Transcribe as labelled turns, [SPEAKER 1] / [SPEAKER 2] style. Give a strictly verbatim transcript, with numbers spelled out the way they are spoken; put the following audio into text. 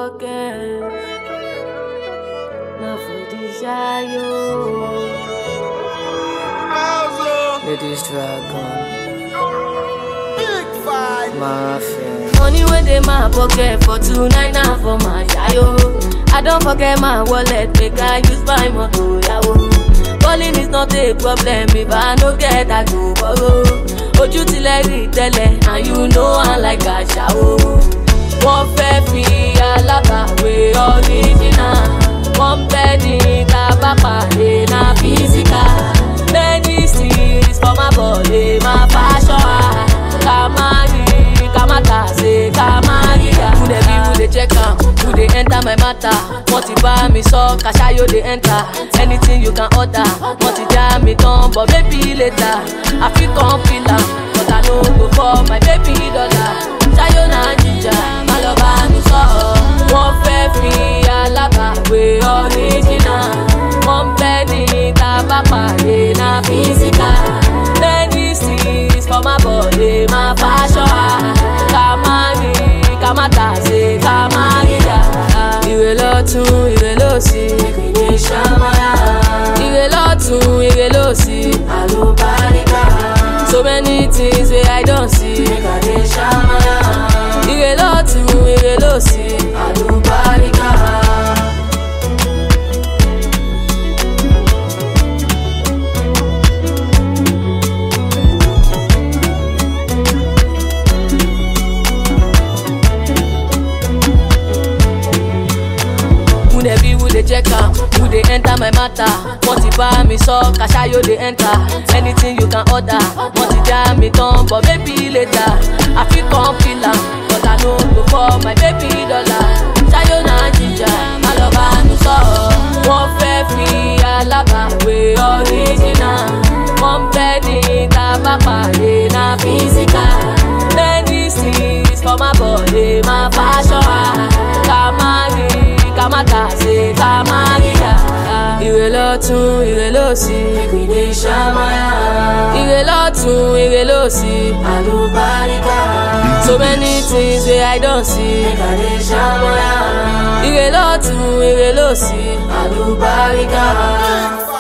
[SPEAKER 1] pocket. Now for the shayo. Ladies dragon.
[SPEAKER 2] Big fight.
[SPEAKER 1] Mafia. Money when they my pocket for two nine nine for my shayo. I don't forget my wallet, make I use my motor, yawo. Calling is not a problem if I no get I go borrow. Ojú tilẹ̀ rí tẹ́lẹ̀ and you know I like a shower. Wọ́n fẹ́ fi alábàáwé original. Wọ́n bẹ́ ní kábà pàdé na physical. Many steals for my body, my fashion. Ká má rí, ká má tà sí, ká má rí ya. Who dey be, who dey check am, who dey enter my matter. Wọ́n ti bá mi sọ, Kashayo dey enter. Anything you can order, wọ́n ti já mi tán, but maybe later. I fit come feel am, but I no go for my baby dollar. Shayo na ginger, má lọ bá mi sọ. Wọ́n fẹ́ fi alábàáwé original. Wọ́n bẹ́ ní tábà pàdé na physical. Many steals for my body, my fashion. Ká má rí, ká má tà sí, ká má rí ya. Ìwé lọ́tún, ìwé lósì, ìpínlẹ̀ ṣàmáyà. Ìwé lọ́tún, ìwé lósì, àlùbáríkà. So many things wey I don't see, ìpínlẹ̀ ṣàmáyà. Ìwé lọ́tún, ìwé lósì, àlùbáríkà. Who dey be, who dey check am, who dey enter my matter. Wọ́n ti bá mi sọ, Kashayo dey enter. Anything you can order, wọ́n ti já mi tán, but maybe later. I fit come feel am, but I no go for my baby dollar. Shayo na ginger, má lọ bá mi sọ. Wọ́n fẹ́ fi alábàáwé original. Wọ́n bẹ́ ní tábà pàdé na physical. Many steals for my body, my fashion. Ká má rí, ká má tà sí, ká má rí ya. Ìwé lọ́tún, ìwé lósì, ìpínlẹ̀ ṣàmáyà. Ìwé lọ́tún, ìwé lósì, àlùbáríkà. So many things wey I don't see, ìpínlẹ̀ ṣàmáyà. Ìwé lọ́tún, ìwé lósì, àlùbáríkà.